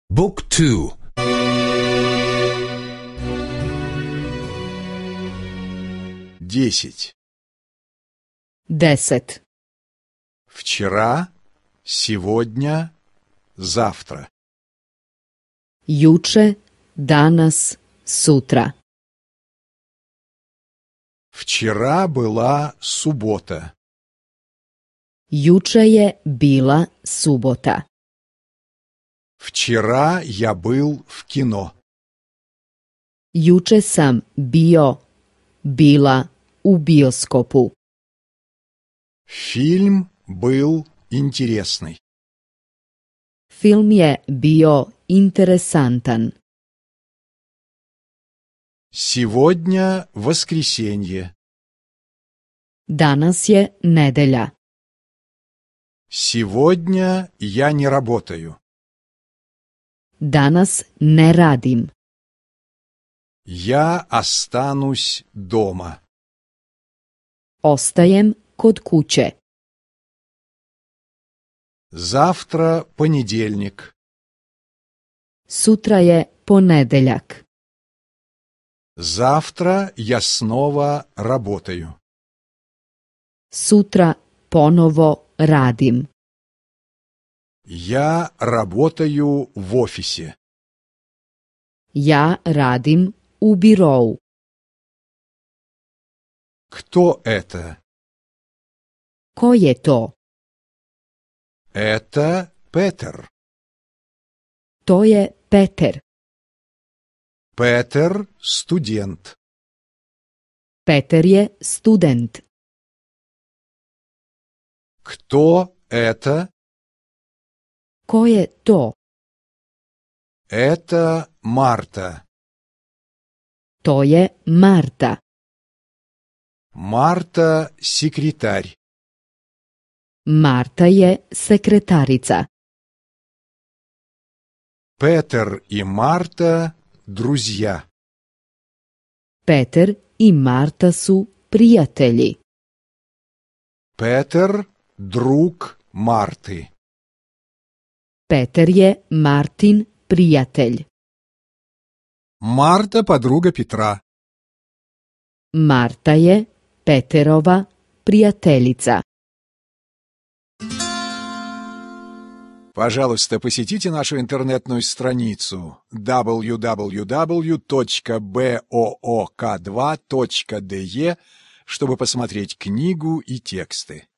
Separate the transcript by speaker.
Speaker 1: Book 2.
Speaker 2: 10.
Speaker 3: 10.
Speaker 2: Вчера, сегодня, завтра.
Speaker 3: Juče, danas, sutra.
Speaker 2: Вчера была суббота.
Speaker 3: Juče je bila subota.
Speaker 2: Вчера я был в кино.
Speaker 3: Juče sam bila u bioskopu.
Speaker 2: Фильм был интересный.
Speaker 3: Film je bio interesantan.
Speaker 2: Сегодня воскресенье.
Speaker 3: Danas je nedelja.
Speaker 2: Сегодня я не работаю.
Speaker 3: Danas ne radim.
Speaker 2: Я останусь дома.
Speaker 3: Ostajem kod kuće.
Speaker 2: Завтра понедельник.
Speaker 3: Sutra je ponedeljak.
Speaker 2: Завтра я снова работаю.
Speaker 3: Sutra ponovo radim.
Speaker 2: Я работаю в офисе.
Speaker 3: Ja radim u birou.
Speaker 2: Кто это?
Speaker 3: Ko je to?
Speaker 2: Это Петер.
Speaker 3: To je Peter.
Speaker 2: Петер – студент.
Speaker 3: Peter je student.
Speaker 2: Кто это?
Speaker 3: Ko je to?
Speaker 2: Это Марта.
Speaker 3: To je Marta.
Speaker 2: Марта – секретарь.
Speaker 3: Marta je sekretarica.
Speaker 2: Петер и Марта – друзья.
Speaker 3: Peter i Marta su prijatelji.
Speaker 2: Петер – друг Марты.
Speaker 3: Peter je Martin prijatelj.
Speaker 2: Марта – подруга Петра.
Speaker 3: Marta je Peterova prijateljica.
Speaker 2: Пожалуйста, посетите нашу интернетную страницу www.book2.de, чтобы посмотреть книгу и тексты.